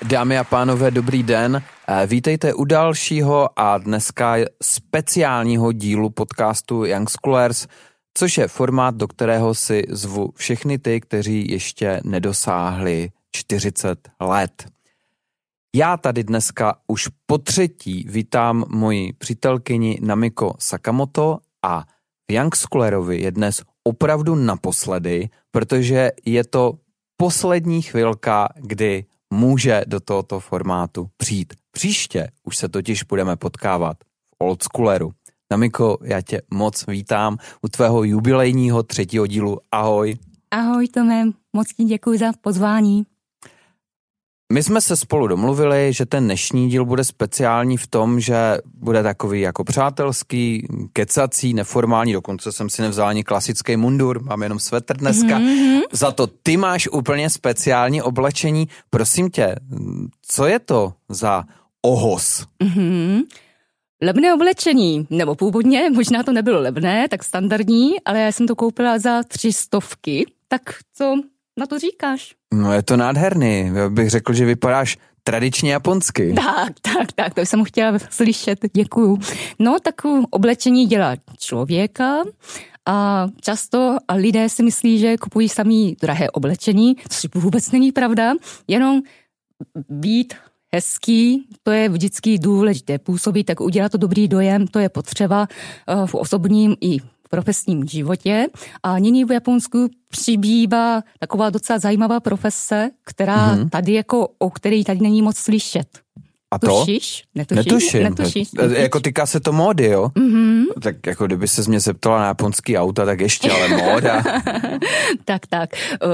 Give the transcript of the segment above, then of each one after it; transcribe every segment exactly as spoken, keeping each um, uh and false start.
Dámy a pánové, dobrý den. Vítejte u dalšího a dneska speciálního dílu podcastu Young Schoolers, což je formát, do kterého si zvu všechny ty, kteří ještě nedosáhli čtyřicet let. Já tady dneska už po třetí vítám moji přítelkyni Namiko Sakamoto a v Young Schoolerovi je dnes opravdu naposledy, protože je to poslední chvilka, kdy může do tohoto formátu přijít. Příště už se totiž budeme potkávat v Old Schooleru. Namiko, já tě moc vítám u tvého jubilejního třetího dílu. Ahoj. Ahoj Tome, moc ti děkuji za pozvání. My jsme se spolu domluvili, že ten dnešní díl bude speciální v tom, že bude takový jako přátelský, kecací, neformální, dokonce jsem si nevzal ani klasický mundur, mám jenom svetr dneska. Mm-hmm. Za to ty máš úplně speciální oblečení. Prosím tě, co je to za ohos? Mm-hmm. Levné oblečení, nebo původně, možná to nebylo levné, tak standardní, ale já jsem to koupila za tři stovky, tak co na to říkáš? No je to nádherný, já bych řekl, že vypadáš tradičně japonsky. Tak, tak, tak, to jsem chtěla slyšet, děkuju. No, tak oblečení dělá člověka a často a lidé si myslí, že kupují sami drahé oblečení, což vůbec není pravda, jenom být hezký, to je vždycky důležité, působit, tak udělat to dobrý dojem, to je potřeba v osobním i profesním životě. A nyní v Japonsku přibývá taková docela zajímavá profese, která mm-hmm. tady jako, o které tady není moc slyšet. A to? Tušíš? Netuším. Netuším. Netušíš? Netušíš? Jako týká se to módy, jo? Mm-hmm. Tak jako kdyby se mě zeptala na japonský auta, tak ještě, ale móda. tak, tak.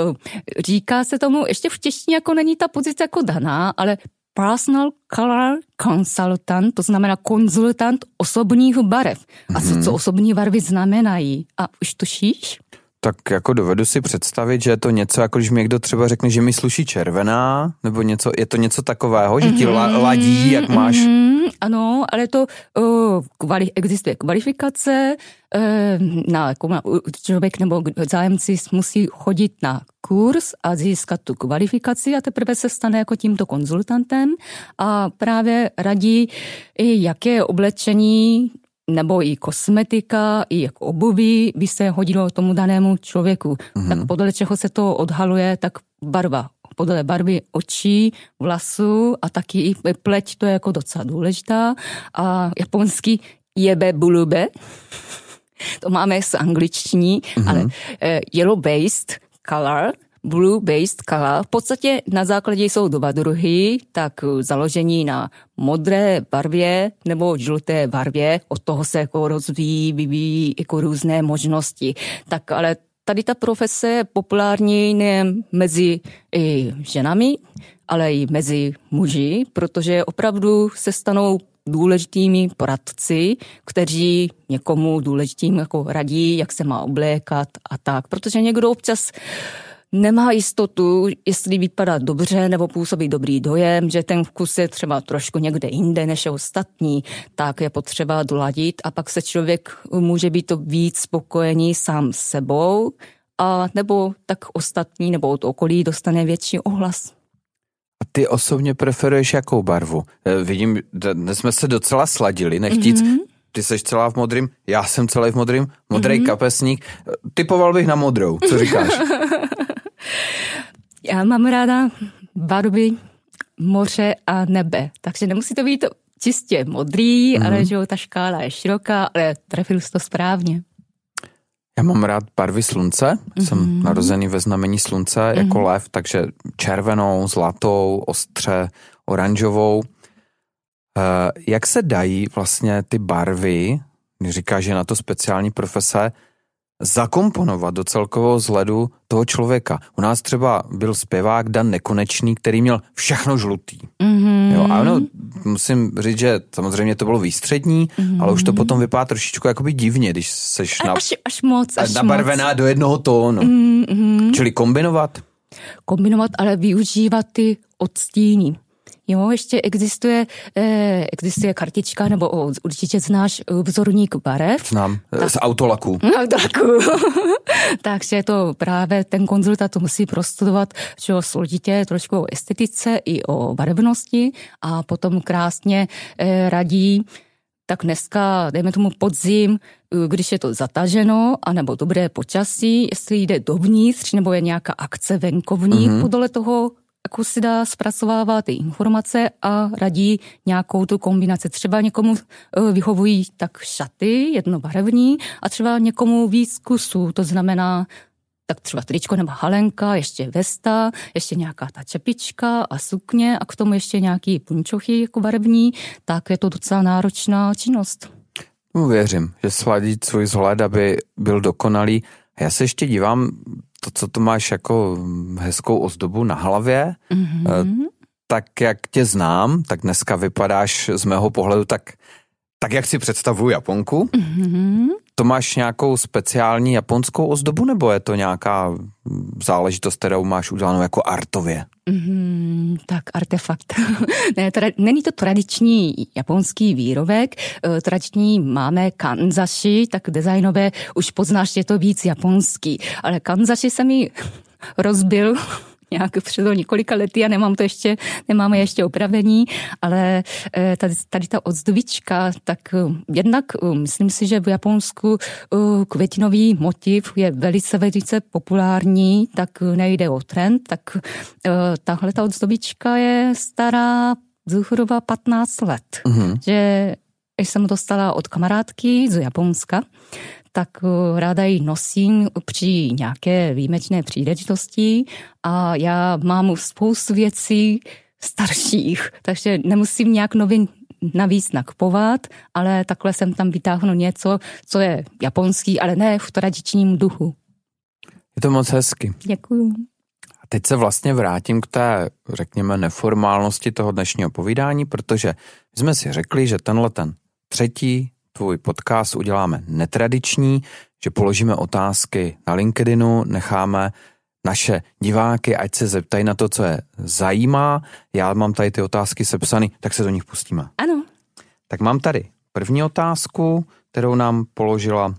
Říká se tomu, ještě v češtině jako není ta pozice jako daná, ale personal color consultant, to znamená konzultant osobních barev. A co, co osobní barvy znamenají? A už tušíš? Tak jako dovedu si představit, že je to něco, jako když mi někdo třeba řekne, že mi sluší červená, nebo něco, je to něco takového, že ti la, ladí, jak máš. Mm-hmm, ano, ale to uh, kvali, existuje kvalifikace, uh, na, na, člověk nebo zájemci musí chodit na kurz a získat tu kvalifikaci a teprve se stane jako tímto konzultantem a právě radí, jaké oblečení nebo i kosmetika, i jako obuví by se hodilo tomu danému člověku. Mm-hmm. Tak podle čeho se to odhaluje, tak barva. Podle barvy očí, vlasů a taky i pleť, to je jako docela důležitá. A japonsky jebe bulube, to máme z angličtiní, mm-hmm. ale uh, yellow-based color, blue-based color. V podstatě na základě jsou dva druhy, tak založení na modré barvě nebo žluté barvě. Od toho se jako rozvíjí, vyvíjí jako různé možnosti. Tak ale tady ta profese je populární nejen mezi i ženami, ale i mezi muži, protože opravdu se stanou důležitými poradci, kteří někomu důležitým jako radí, jak se má oblékat a tak. Protože někdo občas nemá jistotu, jestli vypadá dobře nebo působí dobrý dojem, že ten vkus je třeba trošku někde jinde než ostatní, tak je potřeba doladit a pak se člověk může být to víc spokojený sám s sebou a nebo tak ostatní nebo od okolí dostane větší ohlas. A ty osobně preferuješ jakou barvu? Vidím, dnes jsme se docela sladili, nechtíc. Mm-hmm. Ty seš celá v modrým, já jsem celý v modrým, modrý mm-hmm. kapesník. Typoval bych na modrou, co říkáš? Já mám ráda barvy moře a nebe, takže nemusí to být čistě modrý, mm-hmm. ale že ta škála je široká, ale trefil jsi to správně. Já mám rád barvy slunce, mm-hmm. jsem narozený ve znamení slunce mm-hmm. jako lev, takže červenou, zlatou, ostře, oranžovou. Jak se dají vlastně ty barvy, když říkáš, že je na to speciální profese, zakomponovat do celkového vzhledu toho člověka? U nás třeba byl zpěvák Dan Nekonečný, který měl všechno žlutý. Mm-hmm. Jo, a ono, musím říct, že samozřejmě to bylo výstřední, mm-hmm. ale už to potom vypadá trošičku jakoby divně, když seš na, až, až moc, až nabarvená moc. Do jednoho tónu. Mm-hmm. Čili kombinovat? Kombinovat, ale využívat ty odstíny. Jo, ještě existuje, eh, existuje kartička, nebo o, určitě znáš vzorník barev. Znám, tak, z autolaku. Autolaku. Takže to právě ten konzultant musí prostudovat, že o složitě, trošku o estetice i o barevnosti a potom krásně eh, radí. Tak dneska, dejme tomu podzim, když je to zataženo, anebo dobré počasí, jestli jde dovnitř, nebo je nějaká akce venkovní, mm-hmm. podle toho jako si dá zpracovávat ty informace a radí nějakou tu kombinaci. Třeba někomu vyhovují tak šaty jednobarevní a třeba někomu víc kusů, to znamená tak třeba tričko nebo halenka, ještě vesta, ještě nějaká ta čepička a sukně a k tomu ještě nějaký punčochy jako barevní, tak je to docela náročná činnost. No, věřím, že sladit svůj vzhled, aby byl dokonalý. Já se ještě dívám, to, co to máš jako hezkou ozdobu na hlavě, mm-hmm. tak jak tě znám, tak dneska vypadáš z mého pohledu tak, tak jak si představuji Japonku. Mm-hmm. To máš nějakou speciální japonskou ozdobu, nebo je to nějaká záležitost, kterou máš udělanou jako artově? Mm, tak artefakt. ne, tra- není to tradiční japonský výrobek. Tradiční máme kanzashi, tak designové už poznáš, že je to víc japonský. Ale kanzashi se mi rozbil nějak před několika lety a nemám to ještě, nemáme ještě opravení, ale tady, tady ta odzdobička, tak jednak myslím si, že v Japonsku květinový motiv je velice, velice populární, tak nejde o trend, tak tahle ta odzdobička je stará zhruba patnáct let, mm-hmm. že jsem dostala od kamarádky z Japonska, tak ráda ji nosím při nějaké výjimečné příležitosti a já mám spoustu věcí starších, takže nemusím nějak novin navíc nakupovat, ale takhle jsem tam vytáhnu něco, co je japonský, ale ne v tradičním duchu. Je to moc hezky. Děkuju. A teď se vlastně vrátím k té, řekněme, neformálnosti toho dnešního povídání, protože jsme si řekli, že tenhle ten třetí tvůj podcast uděláme netradiční, že položíme otázky na LinkedInu, necháme naše diváky, ať se zeptají na to, co je zajímá. Já mám tady ty otázky sepsané, tak se do nich pustíme. Ano. Tak mám tady první otázku, kterou nám položila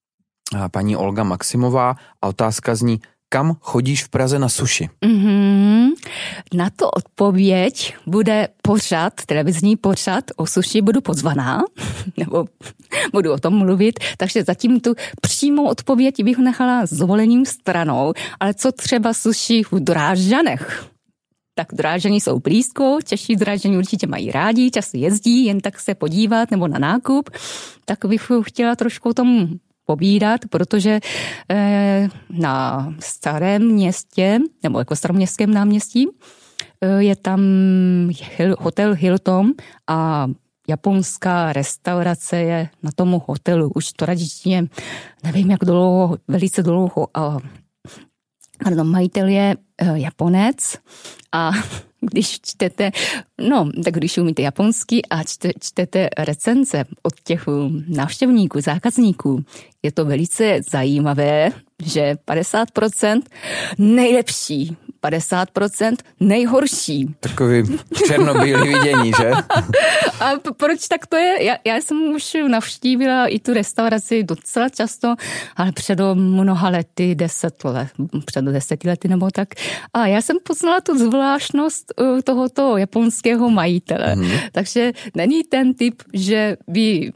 paní Olga Maximová a otázka zní, kam chodíš v Praze na sushi? Mm-hmm. Na to odpověď bude pořad, televizní pořad o sushi, budu pozvaná, nebo budu o tom mluvit, takže zatím tu přímou odpověď bych nechala s dovolením stranou, ale co třeba sushi v Drážďanech? Tak Drážďany jsou blízko, Češi Drážďany určitě mají rádi, často jezdí, jen tak se podívat nebo na nákup, tak bych chtěla trošku o tom povídat, protože eh, na starém městě, nebo jako staroměstském náměstí, eh, je tam Hil, hotel Hilton a japonská restaurace je na tomu hotelu. Už tradičně, nevím jak dlouho, velice dlouho. A pardon, majitel je eh, Japonec a když čtete, no, tak když umíte japonsky a čte, čtete recenze od těch návštěvníků, zákazníků, je to velice zajímavé, že padesát procent nejlepší, padesát procent nejhorší. Takový černobílý vidění, že? A proč tak to je? Já, já jsem už navštívila i tu restauraci docela často, ale před mnoha lety, deset let, před deseti lety nebo tak. A já jsem poznala tu zvláštnost tohoto japonského majitele. Hmm. Takže není ten typ, že by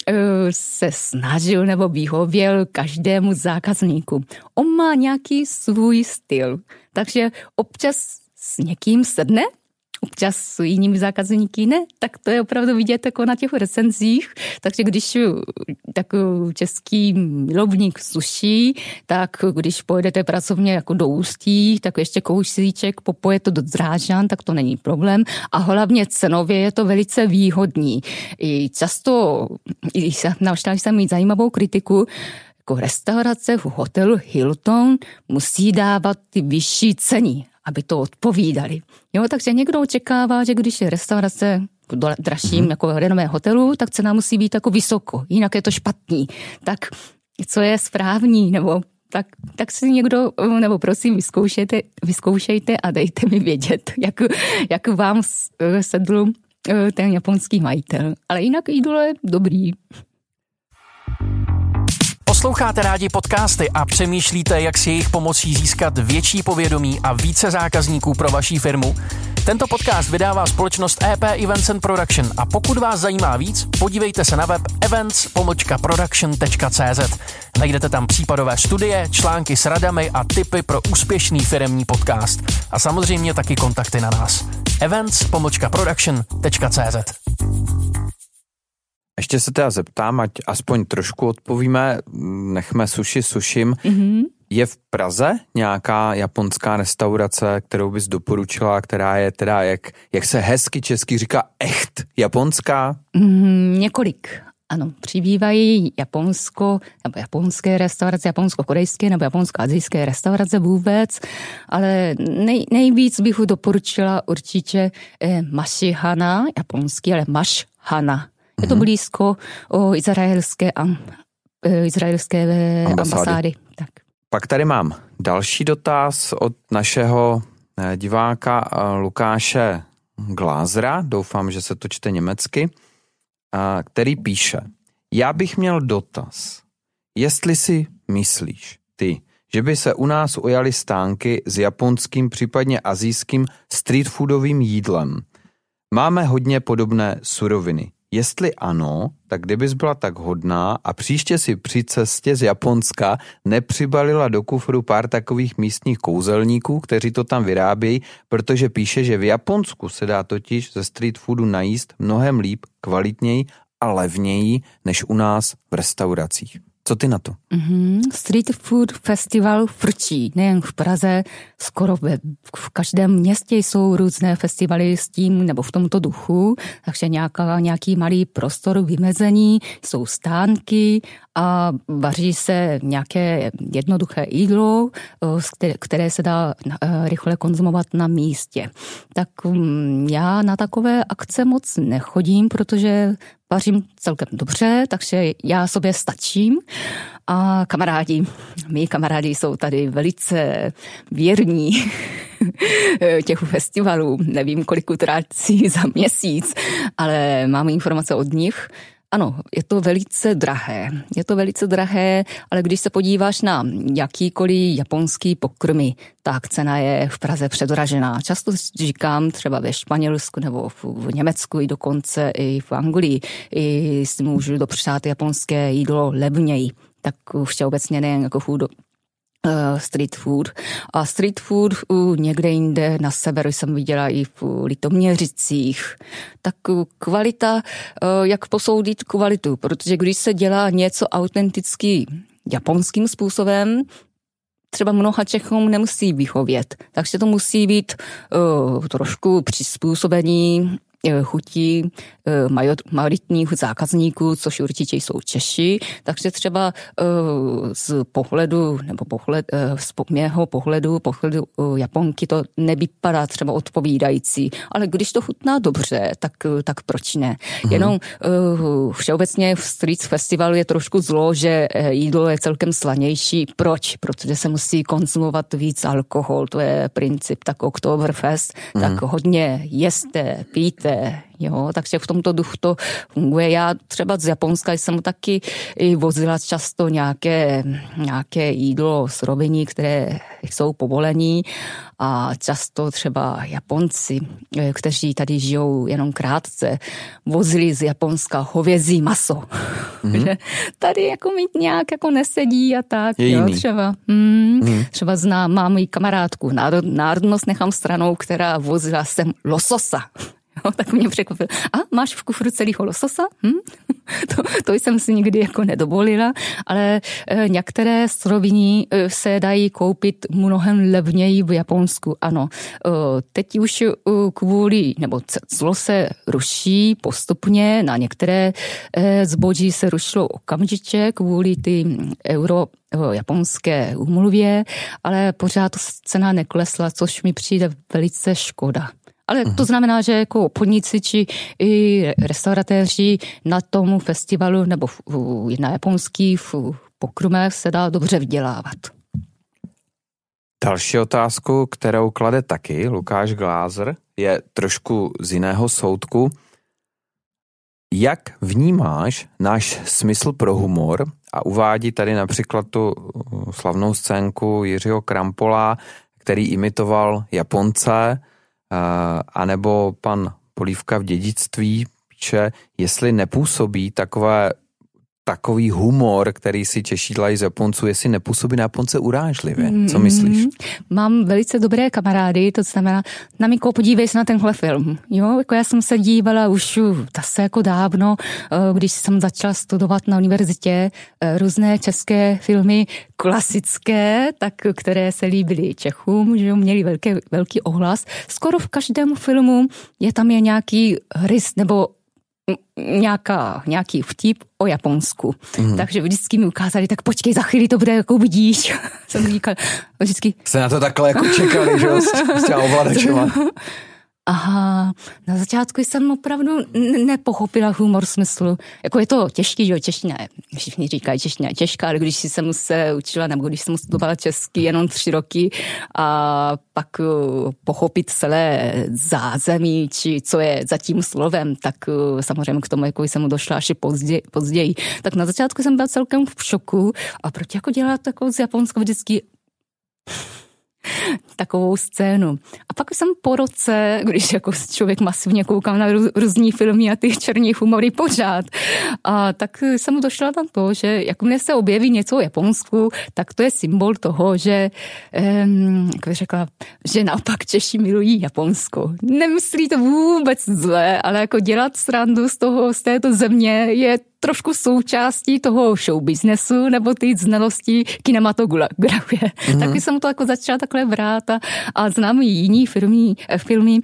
se snažil nebo vyhověl každému zákazníku. On má nějaký svůj styl, takže občas s někým sedne, občas s jinými zákazníky ne, tak to je opravdu vidět jako na těch recenzích, takže když takový český milovník sushi, tak když pojedete pracovně jako do Ústí, tak ještě kousíček popojete do Drážďan, tak to není problém a hlavně cenově je to velice výhodný. I často, i našla jsem mít zajímavou kritiku, jako restaurace v hotelu Hilton musí dávat ty vyšší ceny, aby to odpovídali. Jo, takže někdo očekává, že když je restaurace v dražším mm-hmm. jako renomé hotelu, tak cena musí být jako vysoko, jinak je to špatný. Tak co je správný, nebo tak, tak si někdo, nebo prosím, vyzkoušejte, vyzkoušejte a dejte mi vědět, jak, jak vám sedl ten japonský majitel. Ale jinak jídlo je dobrý. Posloucháte rádi podcasty a přemýšlíte, jak si jejich pomocí získat větší povědomí a více zákazníků pro vaši firmu? Tento podcast vydává společnost E P Events and Production a pokud vás zajímá víc, podívejte se na web events pomlčka production tečka cé zet. Najdete tam případové studie, články s radami a tipy pro úspěšný firemní podcast. A samozřejmě taky kontakty na nás. events pomlčka production tečka cé zet. Ještě se teda zeptám, ať aspoň trošku odpovíme, nechme sushi sušim. Mm-hmm. Je v Praze nějaká japonská restaurace, kterou bys doporučila, která je teda, jak, jak se hezky česky říká, echt japonská? Mm, několik. Ano, přibývají Japonsko, nebo japonské restaurace, japonsko-korejské nebo japonsko-azijské restaurace vůbec, ale nej, nejvíc bych doporučila určitě eh, Mashihana, japonský, ale Mashhana. Je to blízko o izraelské, am, izraelské ambasády. ambasády. Tak. Pak tady mám další dotaz od našeho diváka Lukáše Glázera, doufám, že se to čte německy, který píše: Já bych měl dotaz, jestli si myslíš ty, že by se u nás ujaly stánky s japonským, případně asijským street foodovým jídlem. Máme hodně podobné suroviny. Jestli ano, tak kdybys byla tak hodná a příště si při cestě z Japonska nepřibalila do kufru pár takových místních kouzelníků, kteří to tam vyrábějí, protože píše, že v Japonsku se dá totiž ze street foodu najíst mnohem líp, kvalitněji a levněji než u nás v restauracích. Co ty na to? Mm-hmm. Street Food Festival frčí, nejen v Praze, skoro ve, v každém městě jsou různé festivaly s tím nebo v tomto duchu, takže nějaká, nějaký malý prostor vymezení, jsou stánky a vaří se nějaké jednoduché jídlo, které, které se dá rychle konzumovat na místě. Tak já na takové akce moc nechodím, protože vařím celkem dobře, takže já sobě stačím a kamarádi, mý kamarádi jsou tady velice věrní těch festivalů, nevím kolik utrácí za měsíc, ale mám informace od nich. Ano, je to velice drahé. Je to velice drahé, ale když se podíváš na jakýkoliv japonský pokrmy, tak cena je v Praze předražená. Často říkám třeba ve Španělsku nebo v Německu i dokonce i v Anglii, i si můžu dopřát japonské jídlo levněji. Tak všeobecně nejen jako food, Uh, street food. A street food uh, někde jinde na severu jsem viděla i v Litoměřicích. Tak uh, kvalita, uh, jak posoudit kvalitu, protože když se dělá něco autenticky japonským způsobem, třeba mnoha Čechům nemusí vyhovět. Takže to musí být uh, trošku přizpůsobení chutí majoritních zákazníků, což určitě jsou Češi, takže třeba z pohledu, nebo pohled, z mého pohledu, pohledu Japonky to nevypadá třeba odpovídající, ale když to chutná dobře, tak, tak proč ne? Mhm. Jenom všeobecně v Street Festivalu je trošku zlo, že jídlo je celkem slanější. Proč? Protože se musí konzumovat víc alkohol, to je princip, tak Oktoberfest, mhm. tak hodně jeste, pijte, jo, takže v tomto duchu to funguje. Já třeba z Japonska jsem taky vozila často nějaké, nějaké jídlo, suroviny, které jsou povolení a často třeba Japonci, kteří tady žijou jenom krátce, vozili z Japonska hovězí maso. Mm-hmm. Tady jako mít nějak jako nesedí a tak. Jo, třeba, hmm, mm. třeba znám, mám i kamarádku, národ, národnost nechám stranou, která vozila sem lososa. Jo, tak mě překvapilo. A máš v kufru celýho lososa? Hm? To, to jsem si nikdy jako nedovolila, ale e, některé suroviny e, se dají koupit mnohem levněji v Japonsku. Ano, e, teď už e, kvůli, nebo clo se ruší postupně, na některé e, zboží se rušilo okamžitě kvůli ty euro japonské úmluvě, ale pořád cena neklesla, což mi přijde velice škoda. Ale to znamená, že jako obchodníci či i restauratéři na tom festivalu nebo na japonských pokrmech se dá dobře vydělávat. Další otázku, kterou klade taky Lukáš Glázer, je trošku z jiného soudku. Jak vnímáš náš smysl pro humor? A uvádí tady například tu slavnou scénku Jiřího Krampola, který imitoval Japonce, anebo pan Polívka v dědictví píše, jestli nepůsobí takové takový humor, který si Češi dělají z Japonců, jestli nepůsobí na Japonce urážlivě. Co myslíš? Mám velice dobré kamarády, to znamená, na Miko, podívej se na tenhle film. Jo, jako já jsem se dívala už zase jako dávno, když jsem začala studovat na univerzitě různé české filmy klasické, tak které se líbily Čechům, že měli velký, velký ohlas. Skoro v každém filmu je tam je nějaký rys nebo nějaká, nějaký vtip o Japonsku. Mm. Takže vždycky mi ukázali, tak počkej, za chvíli to bude, jako vidíš. Jsem říkal, vždycky. Se na to takhle jako čekali, že jo, s těma ovladačema. Aha, na začátku jsem opravdu nepochopila humor smyslu. Jako je to těžký, že jo, čeština je, všichni říkají, čeština je těžká, ale když jsem se učila, nebo když jsem studovala česky jenom tři roky a pak pochopit celé zázemí, či co je za tím slovem, tak samozřejmě k tomu, jako jsem došla až později, později. Tak na začátku jsem byla celkem v šoku a proč jako dělat takovou z Japonska vždycky takovou scénu. A pak jsem po roce, když jako člověk masivně koukal na růz, různý filmy a ty černí humory pořád, a tak jsem došla na to, že jakmile se objeví něco o Japonsku, tak to je symbol toho, že um, jak bych řekla, že naopak Češi milují Japonsko. Nemyslí to vůbec zle, ale jako dělat srandu z toho, z této země je trošku součástí toho show businessu nebo ty znalosti kinematografie. Mm-hmm. Tak jsem to jako začala takhle brát a, a znám i jiný filmy, filmy,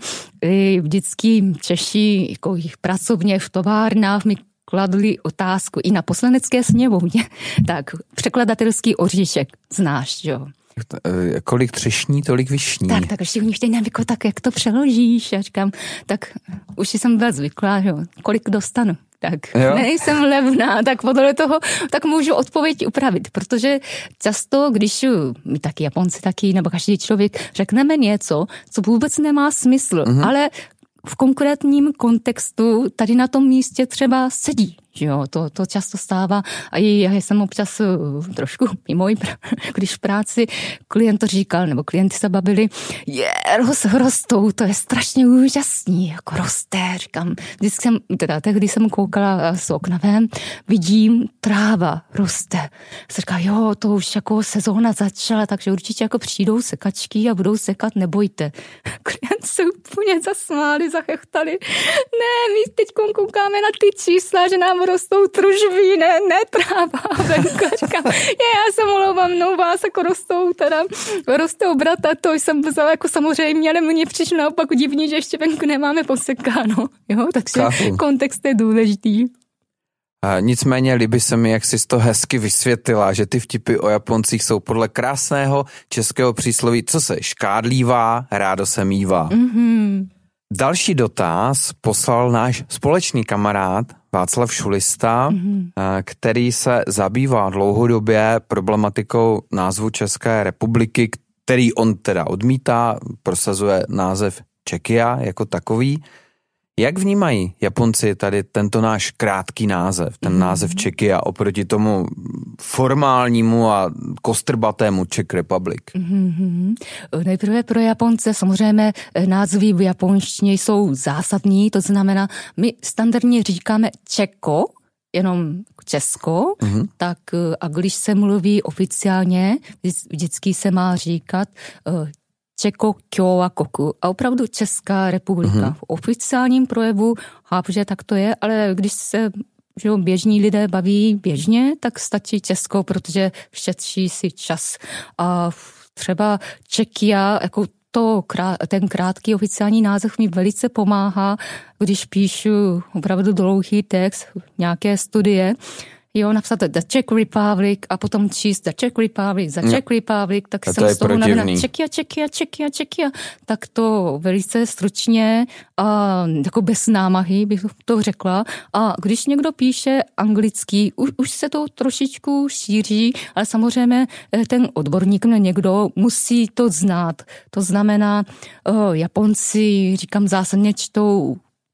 vždycky Češi jako pracovně v továrnách mi kladli otázku i na poslanecké sněmovně. Tak překladatelský oříšek znáš, jo? Kolik třešní, tolik vyšní. Tak, tak ještě u nich teď nevím, tak jak to přeložíš. Já říkám, tak už jsem byla zvyklá, jo, kolik dostanu. Tak jo? Nejsem levná, tak podle toho tak můžu odpověď upravit, protože často, když my taky Japonci taky, nebo každý člověk řekneme něco, co vůbec nemá smysl, mm-hmm. ale v konkrétním kontextu tady na tom místě třeba sedí. Jo, to, to často stává a já jsem občas trošku mimo, když v práci klient to říkal, nebo klienti se bavili, je, roz, rostou, to je strašně úžasný, jako roste, říkám, vždycky jsem, teda tehdy jsem koukala z okna ven, vidím, tráva roste. Se říká, jo, to už jako sezóna začala, takže určitě jako přijdou sekačky a budou sekat, nebojte. Klient se úplně zasmáli, zachechtali, ne, my teď koukáme na ty čísla, že nám rostou tružví, ne, ne tráva. Venka říkám, je, já se omlouvám, no vás jako rostou, teda roste obrata, to jsem vzala jako samozřejmě, ale mně přišlo naopak divný, že ještě venku nemáme posekáno, jo, takže Kápu. Kontext je důležitý. A nicméně líbí se mi, jak jsi to hezky vysvětlila, že ty vtipy o Japoncích jsou podle krásného českého přísloví, co se škádlívá, rádo se mívá. Mm-hmm. Další dotaz poslal náš společný kamarád Václav Šulista, mm-hmm. který se zabývá dlouhodobě problematikou názvu České republiky, který on teda odmítá, prosazuje název Czechia jako takový. Jak vnímají Japonci tady tento náš krátký název, ten mm-hmm. název Czechia oproti tomu formálnímu a kostrbatému Czech Republic? Mm-hmm. Nejprve pro Japonce samozřejmě názvy v japonštině jsou zásadní, to znamená, my standardně říkáme Čeko, jenom Česko, mm-hmm. tak a když se mluví oficiálně, vždycky se má říkat Čeko Kyowakoku a opravdu Česká republika. Mm-hmm. V oficiálním projevu chápu, že tak to je, ale když se že běžní lidé baví běžně, tak stačí Česko, protože šetří si čas. A třeba Czechia, jako to, ten krátký oficiální název mi velice pomáhá, když píšu opravdu dlouhý text, nějaké studie. jo, napsat The Czech Republic a potom číst The Czech Republic, The Czech Republic, tak a jsem z toho protivný. Čekia, Čekia, Čekia, Čekia, tak to velice stručně a jako bez námahy bych to řekla. A když někdo píše anglicky, už, už se to trošičku šíří, ale samozřejmě ten odborník, někdo musí to znát. To znamená, oh, Japonci, říkám, zásadně čtou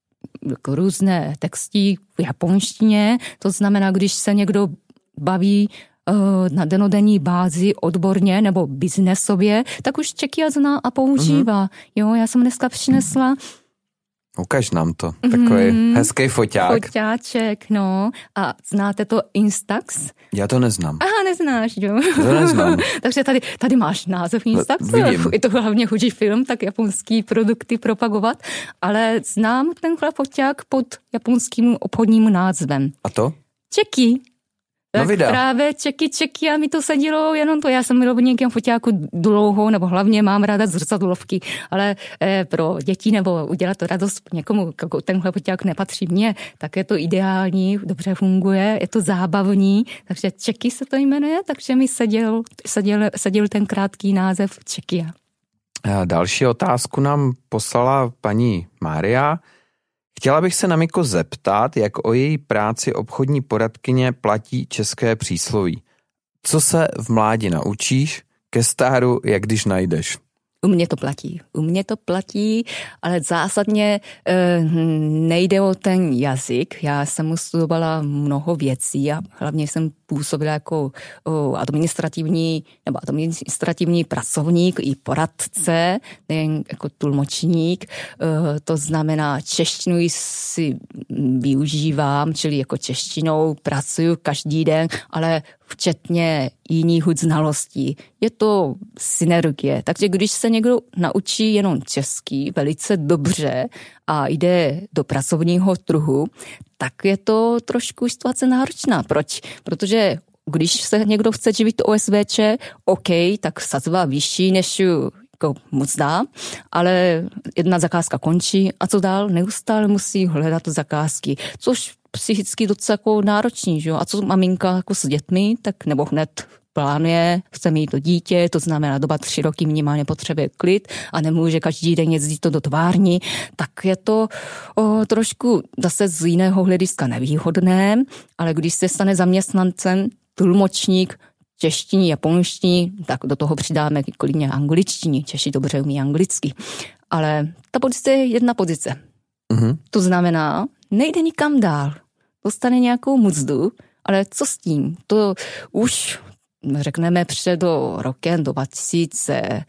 jako různé texty v japonštině, to znamená, když se někdo baví uh, na denodenní bázi odborně nebo biznesově, tak už Čekia zná a používá. Mm-hmm. Jo, já jsem dneska přinesla ukaž nám to, takový mm, hezký foťák. Foťáček, no. A znáte to Instax? Já to neznám. Aha, neznáš, jo. To neznám. Takže tady, tady máš název Instax. Vidím. Je to hlavně chudí film, tak japonský produkty propagovat, ale znám tenhle foťák pod japonským obchodním názvem. A to? Čeky. Tak no právě čeky, čeky a mi to sedilo jenom to. Já jsem rovněkým foťáku dlouho, nebo hlavně mám ráda zrcadlovky, ale eh, pro děti nebo udělat to radost někomu, jako tenhle foťák nepatří mně, tak je to ideální, dobře funguje, je to zábavní, takže čeky se to jmenuje, takže mi seděl, seděl, seděl ten krátký název Čekia. Další otázku nám poslala paní Mária. Chtěla bych se na Miko zeptat, jak o její práci obchodní poradkyně platí české přísloví. Co se v mládí naučíš, ke stáru, jak když najdeš? U mě to platí. U mě to platí, ale zásadně e, nejde o ten jazyk. Já jsem studovala mnoho věcí a hlavně jsem působila jako o, administrativní nebo administrativní pracovník i poradce, nejen jako tlumočník. E, to znamená, češtinu si využívám, čili jako češtinou pracuju každý den, ale včetně jiných znalostí. Je to synergie. Takže když se někdo naučí jenom český velice dobře a jde do pracovního trhu, tak je to trošku situace náročná. Proč? Protože když se někdo chce živit O S V Č, OK, tak sazba vyšší než jako mzda, ale jedna zakázka končí a co dál? Neustále musí hledat zakázky, což psychicky docela jako náročný, že jo? A co maminka jako s dětmi, tak nebo hned plánuje, chce mít to dítě, to znamená doba tři roky minimálně potřebuje klid a nemůže každý den jezdit to do továrny, tak je to o, trošku zase z jiného hlediska nevýhodné, ale když se stane zaměstnancem, tlumočník, češtiní, japonštiní, tak do toho přidáme klidně angličtiní, Češi dobře umí anglicky. Ale ta pozice je jedna pozice. Mm-hmm. To znamená, nejde nikam dál. Dostane nějakou mzdu, ale co s tím? To už řekneme před rokem dva tisíce,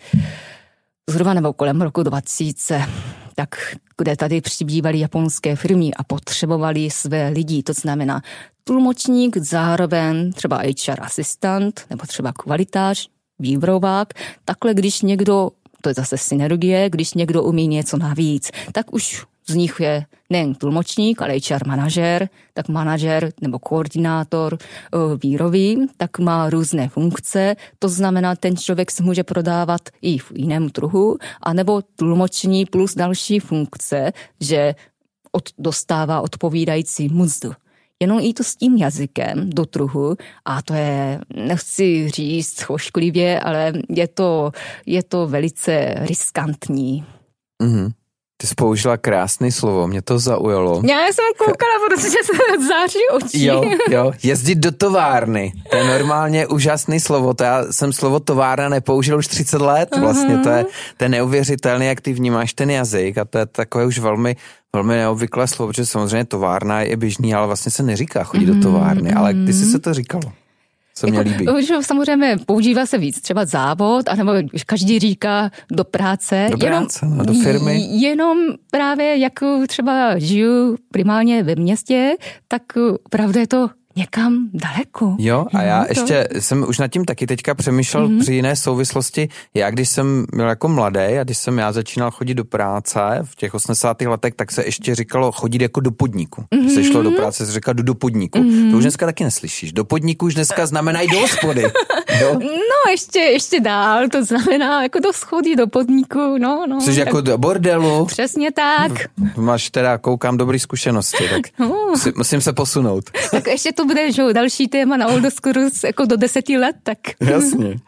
zhruba nebo kolem roku dva tisíce, tak kde tady přibývaly japonské firmy a potřebovali své lidi, to znamená tlumočník, zároveň třeba H R asistent, nebo třeba kvalitář, výbrovák, takhle když někdo, to je zase synergie, když někdo umí něco navíc, tak už z nich je nejen tlumočník, ale H R manažer, tak manažer nebo koordinátor výroby, tak má různé funkce, to znamená, ten člověk se může prodávat i v jiném trhu, anebo tlumočení plus další funkce, že od, dostává odpovídající mzdu. Jenom i to s tím jazykem do trhu a to je, nechci říct chošklivě, ale je to, je to velice riskantní. Mhm. Ty jsi použila krásný slovo, mě to zaujalo. Já jsem koukala, protože se září oči. Jo, jo, jezdit do továrny, to je normálně úžasný slovo, to já jsem slovo továrna nepoužil už třicet let, vlastně to je, to je neuvěřitelné, jak ty vnímáš ten jazyk a to je takové už velmi, velmi neobvyklé slovo, protože samozřejmě továrna je běžný, ale vlastně se neříká chodit do továrny, ale když jsi se to říkalo. Co mě líbí. Jako, samozřejmě používá se víc, třeba závod, anebo každý říká do práce. Do práce, jenom, no, do firmy. Jenom právě, jak třeba žiju primárně ve městě, tak opravdu je to někam daleko. Jo, a já to... ještě jsem už nad tím taky teďka přemýšlel mm-hmm. při jiné souvislosti. Já, když jsem byl jako mladý a když jsem já začínal chodit do práce v těch osmdesátých letech, tak se ještě říkalo chodit jako do podniku. Mm-hmm. Se šlo do práce, se říká jdu do podniku. Mm-hmm. To už dneska taky neslyšíš. Do podniku už dneska znamená i do hospody. Jo? No, ještě, ještě dál, to znamená jako do schody, do podniku, no, no. Což jako do bordelu. Přesně tak. Máš teda, koukám, dobrý zkušenosti, tak no. musím, musím se posunout. Tak ještě to to bude, že další téma na Oldoskurus jako do deseti let, tak... Jasně. Uh,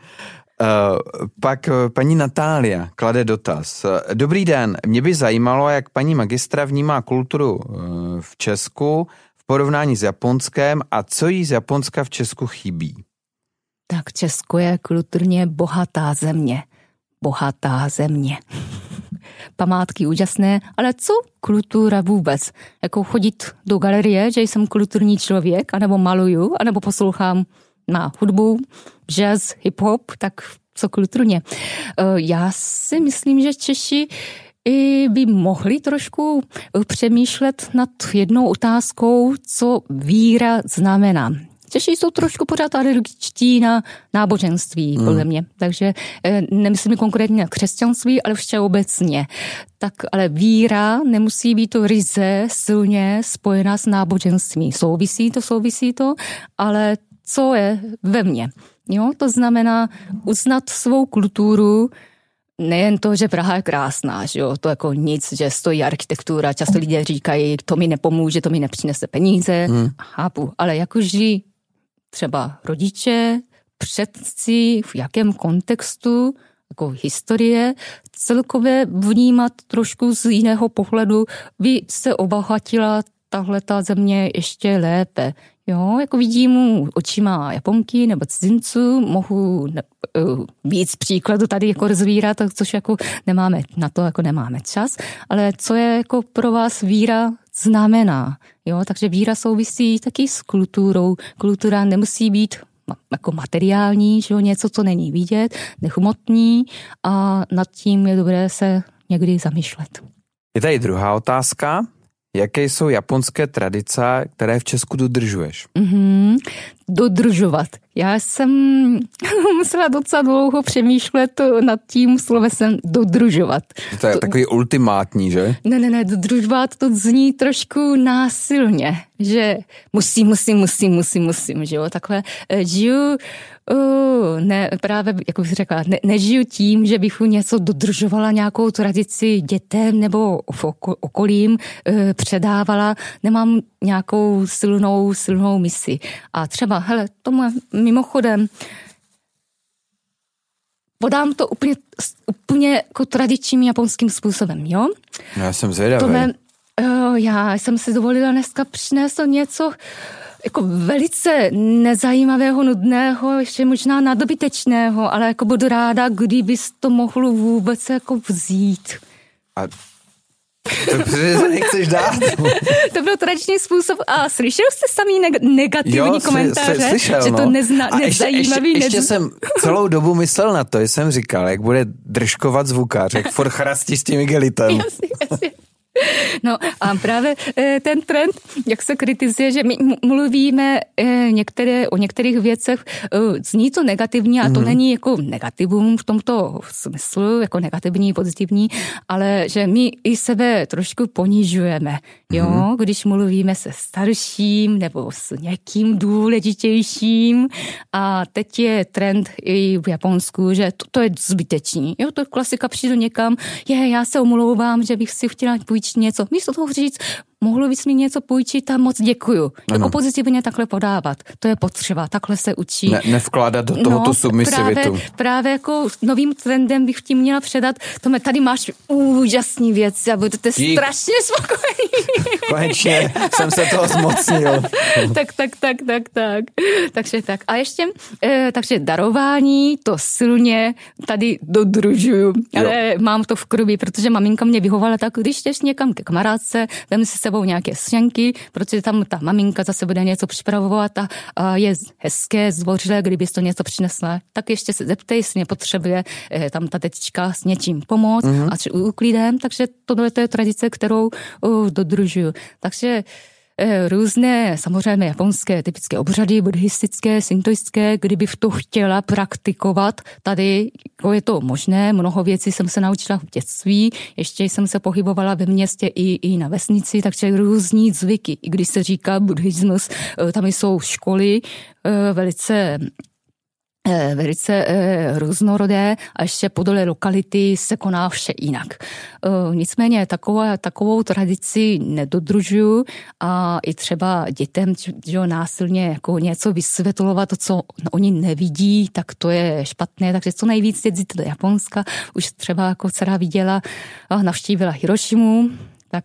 pak paní Natália klade dotaz. Dobrý den, mě by zajímalo, jak paní magistra vnímá kulturu v Česku v porovnání s Japonskem a co jí z Japonska v Česku chybí. Tak Česko je kulturně bohatá země. Bohatá země. Památky úžasné, ale co kultura vůbec? Jako chodit do galerie, že jsem kulturní člověk, anebo maluju, anebo poslouchám na hudbu, jazz, hip-hop, tak co kulturně. Já si myslím, že Češi by mohli trošku přemýšlet nad jednou otázkou, co víra znamená. Češi jsou trošku pořád alergičtí na náboženství, podle mě. Takže nemyslím konkrétně na křesťanství, ale všeobecně. Tak ale víra nemusí být to ryze silně spojená s náboženstvím. Souvisí to, souvisí to, ale co je ve mně? Jo, to znamená uznat svou kulturu, nejen to, že Praha je krásná, že jo, to jako nic, že stojí architektura, často lidé říkají, to mi nepomůže, to mi nepřinese peníze, hmm. chápu, ale jako žijí třeba rodiče, předci, v jakém kontextu, jako historie, celkově vnímat trošku z jiného pohledu, by se obohatila tahle ta země ještě lépe. Jo, jako vidím očima Japonky nebo cizinců, mohu ne, uh, víc příkladů tady jako rozvírat, což jako nemáme, na to jako nemáme čas, ale co je jako pro vás víra znamená, jo, takže víra souvisí taky s kulturou, kultura nemusí být jako materiální, že jo, něco, co není vidět, nechmotný a nad tím je dobré se někdy zamýšlet. Je tady druhá otázka. Jaké jsou japonské tradice, které v Česku dodržuješ? Mm-hmm. Dodržovat. Já jsem musela docela dlouho přemýšlet nad tím slovesem dodržovat. To je to, takový ultimátní, že? Ne, ne, ne, dodržovat to zní trošku násilně, že musím, musím, musím, musím, musím, že jo, takhle žiju, uh, ne, právě, jak bych řekla, ne, nežiju tím, že bych něco dodržovala, nějakou tradici dětem nebo v okolím uh, předávala, nemám nějakou silnou, silnou misi. A třeba, hele, tomu mimochodem, podám to úplně, úplně jako tradičním japonským způsobem, jo? Já jsem zvědavý. Tome, uh, já jsem si dovolila dneska přinést něco jako velice nezajímavého, nudného, ještě možná nadbytečného, ale jako budu ráda, kdybys to mohlo vůbec jako vzít. A to přece nechceš dát. To byl tradiční způsob. A slyšel jste samý neg- negativní jo, komentáře? Slyšel, že no. to nezna, nezajímavý. Ještě, ještě, ještě jsem celou dobu myslel na to, že jsem říkal, jak bude držkovat zvukář, jak furt chrastí s tím igelitem. Jasně, jasně. No a právě ten trend, jak se kritizuje, že my mluvíme některé, o některých věcech, zní to negativně a to mm-hmm. není jako negativum v tomto smyslu, jako negativní, pozitivní, ale že my i sebe trošku ponižujeme, jo, mm-hmm. když mluvíme se starším nebo s někým důležitějším a teď je trend i v Japonsku, že to, to je zbytečný, jo, to je klasika, přijdu někam, je, já se omlouvám, že bych si chtěla půjčit něco. Místo toho říct, mohlo bys mi něco půjčit a moc děkuju. Ano. Jako pozitivně takhle podávat. To je potřeba, takhle se učí. Ne, nevkládat do tohoto no, submisivitu. Právě, právě jako novým trendem bych tím měla předat, Tome, tady máš úžasný věci a budete Dík. strašně spokojení. Konečně jsem se toho zmocnil. tak, tak, tak, tak, tak. Takže tak. A ještě, eh, takže darování, to silně tady dodržuju. Ale jo. mám to v krvi, protože maminka mě vyhovala tak, když jdeš někam ke kamarádce, vem si sebou nějaké sňanky, protože tam ta maminka zase bude něco připravovat a, a je hezké, zdvořilé, kdybys to něco přinesla, tak ještě se zeptej, jestli mě potřebuje eh, tam ta tetička s něčím pomoct mm-hmm. a třeba uklidem, takže tohle je tradice, kterou uh, dodržuju. Takže eh, různé, samozřejmě japonské typické obřady, buddhistické, sintoistické, kdyby to chtěla praktikovat, tady jako je to možné, mnoho věcí jsem se naučila v dětství, ještě jsem se pohybovala ve městě i, i na vesnici, takže různí zvyky, i když se říká buddhismus, tam jsou školy velice velice různorodé a ještě podle lokality se koná vše jinak. Nicméně takovou, takovou tradici nedodržuju a i třeba dětem, že násilně jako něco vysvětlovat, to, co oni nevidí, tak to je špatné, takže co nejvíc jezdit do Japonska. Už třeba jako dcera viděla, navštívila Hirošimu, tak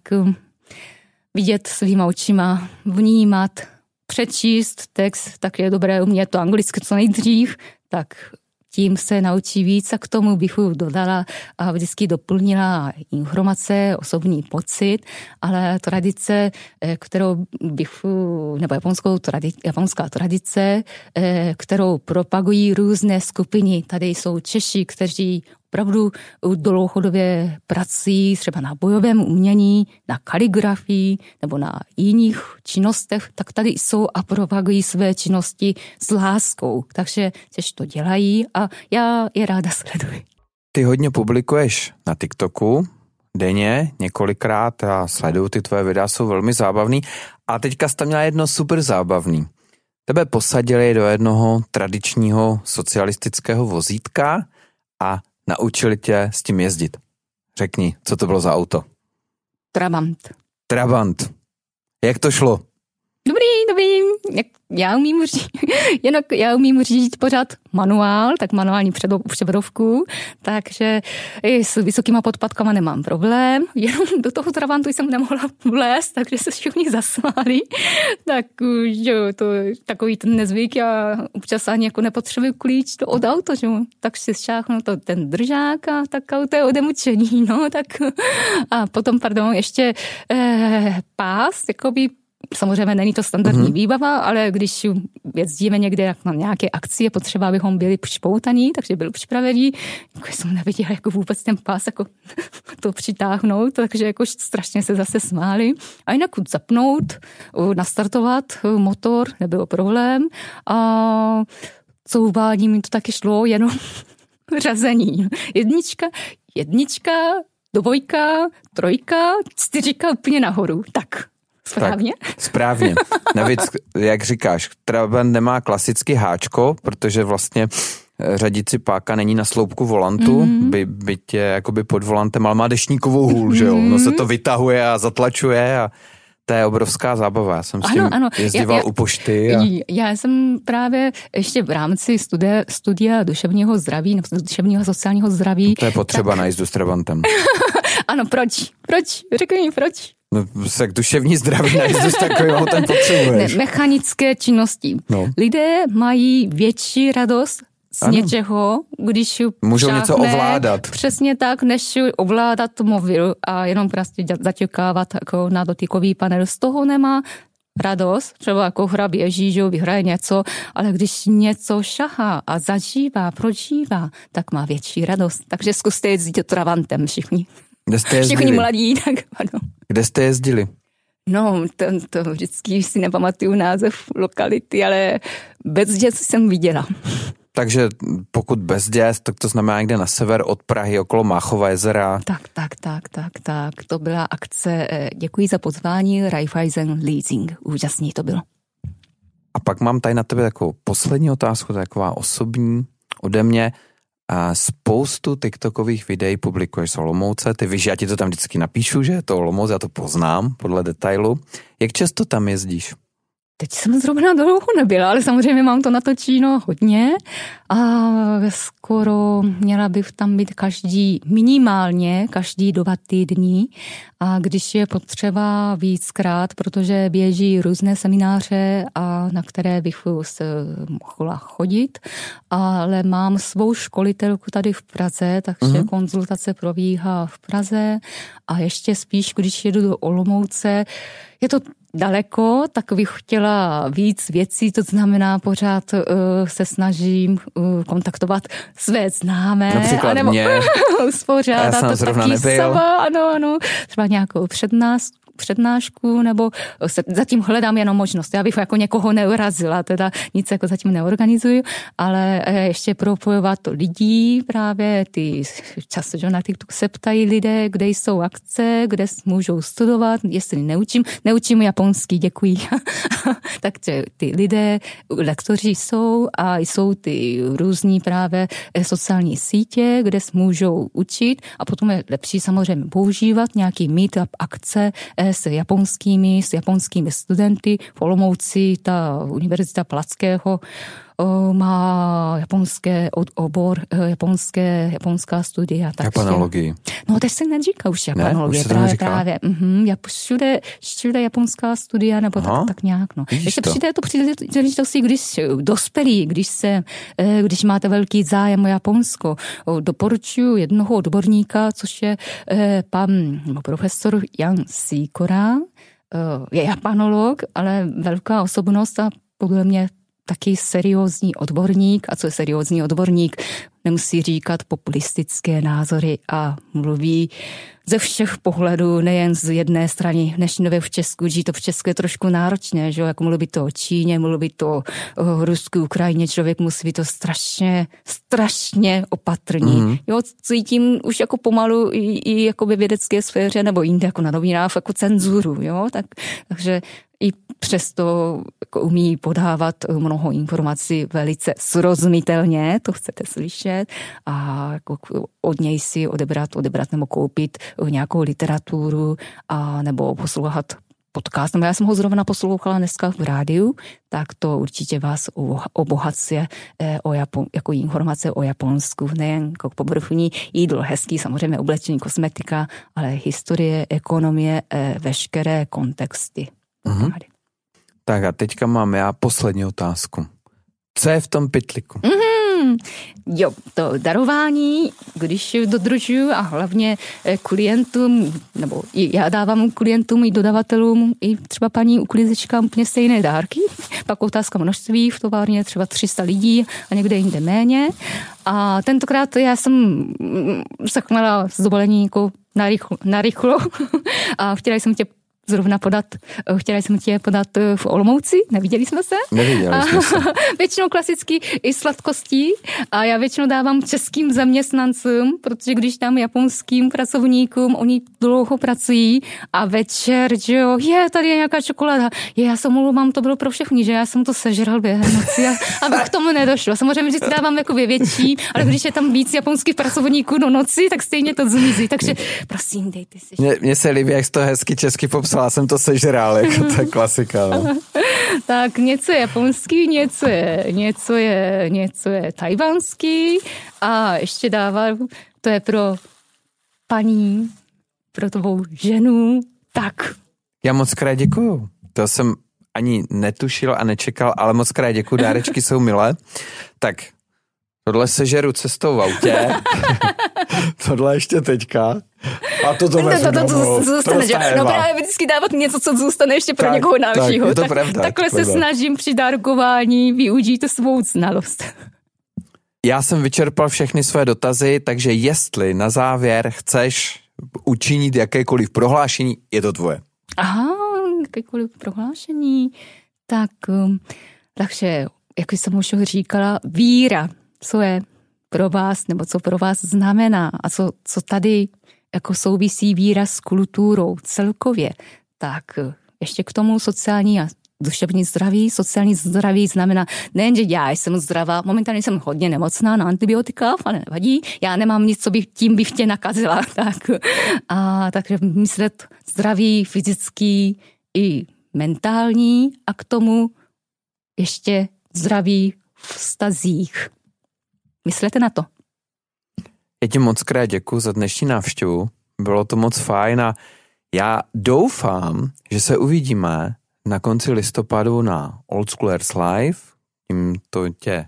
vidět svýma očima, vnímat, přečíst text, tak je dobré umět to anglicky co nejdřív, tak tím se naučí víc a k tomu bych dodala a vždycky doplnila informace, osobní pocit, ale tradice, kterou bych, nebo japonskou tradice, japonská tradice, kterou propagují různé skupiny. Tady jsou Češi, kteří opravdu dlouhodobě pracují třeba na bojovém umění, na kaligrafii nebo na jiných činnostech, tak tady jsou a propagují své činnosti s láskou. Takže Češi to dělají a já je ráda sleduji. Ty hodně publikuješ na TikToku denně, několikrát a sleduju ty tvoje videa, jsou velmi zábavný. A teďka jsi tam měla jedno super zábavný. Tebe posadili do jednoho tradičního socialistického vozítka a naučili tě s tím jezdit. Řekni, co to bylo za auto? Trabant. Trabant. Jak to šlo? Dobrý, dobrý. Já umím říct, jinak já umím říct pořád manuál, tak manuální převodovku, takže s vysokýma podpadkama nemám problém. Jenom do toho Trabantu jsem nemohla vlézt, takže se všichni zasmáli. Tak jo, to je takový ten nezvyk, já občas ani jako nepotřebuji klíč to od auta, že? Tak si šáhnu to ten držák a tak auto je odemučení, no, tak a potom, pardon, ještě eh, pás, jakoby samozřejmě není to standardní mm-hmm. výbava, ale když jezdíme někde na nějaké akci, je potřeba, abychom byli připoutaní, takže byl připravený. Jako jsem neviděla jako vůbec ten pás jako to přitáhnout, takže jako strašně se zase smáli. A jinak zapnout, nastartovat motor, nebylo problém. A couvání mi to taky šlo, jenom řazení. Jednička, jednička, dvojka, trojka, čtyřika úplně nahoru. Tak. Správně? Tak, správně. Navíc, jak říkáš, Trabant nemá klasicky háčko, protože vlastně řadici páka není na sloupku volantu, mm-hmm. by, byť je jakoby pod volantem, ale má deštníkovou hůl, mm-hmm. že jo? No se to vytahuje a zatlačuje a to je obrovská zábava. Já jsem s tím ano, ano. jezdíval já, já, u pošty. A... Já jsem právě ještě v rámci studia, studia duševního zdraví, nebo duševního sociálního zdraví. To je potřeba tak... na jízdu s Trabantem. Ano, proč? Proč? Řekni mi, proč? No, se k duševní zdraví na jízdu s takovým autem potřebuješ. Ne, mechanické činnosti. No. Lidé mají větší radost z ano. něčeho, když můžou něco ovládat. Přesně tak, než ovládat mobil a jenom prostě zaťukávat jako na dotykový panel. Z toho nemá radost, třeba jako hra běží, že vyhraje něco, ale když něco šahá a zažívá, prožívá, tak má větší radost. Takže zkuste jezdit Trabantem všichni. Kde jste jezdili? Všichni mladí, tak pardon. Kde jste jezdili? No, to, to vždycky si nepamatuju název lokality, ale Bezděc jsem viděla. Takže pokud Bezděc, tak to znamená někde na sever od Prahy, okolo Máchova jezera. Tak, tak, tak, tak, tak. To byla akce, děkuji za pozvání, Raiffeisen Leasing. Úžasný to bylo. A pak mám tady na tebe takovou poslední otázku, taková osobní ode mě. A spoustu TikTokových videí publikuješ z Olomouce. Ty víš, já ti to tam vždycky napíšu, že je to Olomouc, já to poznám podle detailu. Jak často tam jezdíš? Teď jsem zrovna dlouho nebyla, ale samozřejmě mám to natočíno hodně a skoro měla bych tam být každý, minimálně každý dva týdny a když je potřeba víckrát, protože běží různé semináře, a na které bych se mohla chodit, ale mám svou školitelku tady v Praze, takže mm-hmm. konzultace probíhá v Praze a ještě spíš, když jedu do Olomouce, je to daleko, tak bych chtěla víc věcí, to znamená pořád uh, se snažím uh, kontaktovat své známé. Například anebo mě. uspořádat to taky sama, ano, ano, třeba nějakou přednášku, přednášku, nebo se, zatím hledám jenom možnost. Já bych jako někoho neurazila, teda nic jako zatím neorganizuju, ale ještě propojovat lidí právě, ty často, že na TikTok se ptají lidé, kde jsou akce, kde můžou studovat, jestli neučím, neučím japonsky, děkuji. Takže ty lidé, lektoři jsou a jsou ty různí právě sociální sítě, kde můžou učit a potom je lepší samozřejmě používat nějaký meetup akce s japonskými, s japonskými studenty. V Olomouci ta Univerzita Palackého má japonské obor, japonské, japonská studia. Japanologii. No, teď se neříká už japanologie. Ne, už právě, právě. Mhm, všude, všude japonská studia, nebo tak, tak nějak. No. Ještě to. přijde to příležitosti, když dospělí, když, se, když máte velký zájem o Japonsko, doporučuji jednoho odborníka, což je pan profesor Jan Sikora, je japanolog, ale velká osobnost a podle mě taky seriózní odborník. A co je seriózní odborník? Nemusí říkat populistické názory a mluví ze všech pohledů, nejen z jedné strany. Dnešní době v Česku, žít to v Česku je trošku náročné, že jako mluví to o Číně, mluví to o Rusku, Ukrajině, člověk musí být to strašně, strašně opatrný. Mm. Jo, cítím už jako pomalu i, i jako ve vědecké sféře nebo jinde jako na novinách jako cenzuru, jo, tak, takže i přesto jako umí podávat mnoho informací velice srozumitelně, to chcete slyšet, a jako od něj si odebrat, odebrat nebo koupit nějakou literaturu a nebo poslouchat podcast. No, já jsem ho zrovna poslouchala dneska v rádiu, tak to určitě vás obohacuje o Japon, jako informace o Japonsku, nejen jako povrchní jídlo, hezký samozřejmě oblečení, kosmetika, ale historie, ekonomie, veškeré kontexty. Mm-hmm. Tak a teďka mám já poslední otázku. Co je v tom pytliku? Mm-hmm. Jo, to darování, když dodržuju a hlavně klientům, nebo já dávám klientům i dodavatelům, i třeba paní uklízečkám úplně stejné dárky. Pak otázka množství, v továrně třeba tři sta lidí a někde jinde méně. A tentokrát já jsem se chměla z dovolení jako narychlo, narychlo a chtěla jsem tě zrovna podat, chtěla jsem tě podat v Olomouci, neviděli jsme se? Neviděli jsme se. Většinou klasicky i sladkostí a já většinou dávám českým zaměstnancům, protože když dám japonským pracovníkům, oni dlouho pracují a večer, že jo, je, tady je nějaká čokoláda, je, já se omlouvám, to bylo pro všechny, že já jsem to sežral během noci a aby k tomu nedošlo. Samozřejmě, že si dávám jako větší, ale když je tam víc japonských pracovníků do noci, tak stejně to zmizí, takže prosím, dejte si. Mně se líbí, jak jsi to hezky česky popsal. Já jsem to sežral, jako to je klasika. No. Tak něco je japonský, něco je, něco je, něco je tajvanský a ještě dávám, to je pro paní, pro tvou ženu, tak. Já moc krát děkuju. To jsem ani netušil a nečekal, ale moc krát děkuju, dárečky jsou milé. Tak, tohle sežeru cestou v autě, tohle ještě teďka. A to to vezmu to, to, to, to zůstane, že? No právě vždycky dávat něco, co zůstane ještě pro tak, někoho dalšího. Tak, tak, pravda, takhle se pravda. snažím při dárkování využít svou znalost. Já jsem vyčerpal všechny své dotazy, takže jestli na závěr chceš učinit jakékoliv prohlášení, je to tvoje. Aha, jakékoliv prohlášení. Tak, um, takže, jak jsem už říkala, víra, co je pro vás, nebo co pro vás znamená a co, co tady jako souvisí víra s kulturou celkově, tak ještě k tomu sociální a duševní zdraví. Sociální zdraví znamená nejen, že já jsem zdravá, momentálně jsem hodně nemocná na antibiotika, ale nevadí, já nemám nic, co by tím bych tě nakazila. Tak. A takže myslet zdraví fyzický i mentální a k tomu ještě zdraví v vztazích. Myslete na to. Já ti moc krát děkuji za dnešní návštěvu. Bylo to moc fajn a já doufám, že se uvidíme na konci listopadu na Old Schoolers Live. Tímto tě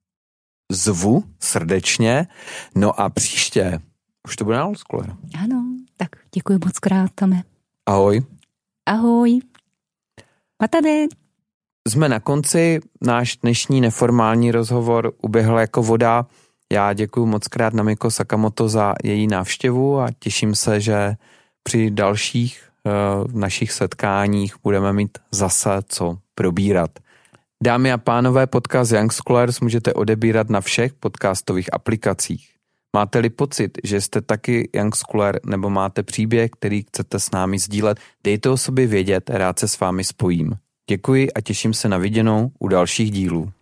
zvu srdečně. No a příště už to bude na Old Schooler. Ano, tak děkuji moc krát, Tome. Ahoj. Ahoj. Matane. Jsme na konci, náš dnešní neformální rozhovor uběhl jako voda. Já děkuji moc krát Namiko Sakamoto za její návštěvu a těším se, že při dalších v našich setkáních budeme mít zase co probírat. Dámy a pánové, podcast Young Scholars můžete odebírat na všech podcastových aplikacích. Máte-li pocit, že jste taky Young Scholar nebo máte příběh, který chcete s námi sdílet, dejte o sobě vědět, rád se s vámi spojím. Děkuji a těším se na viděnou u dalších dílů.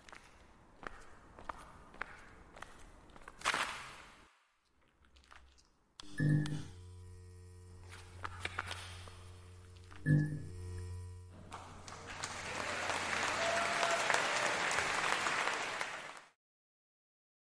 Mm.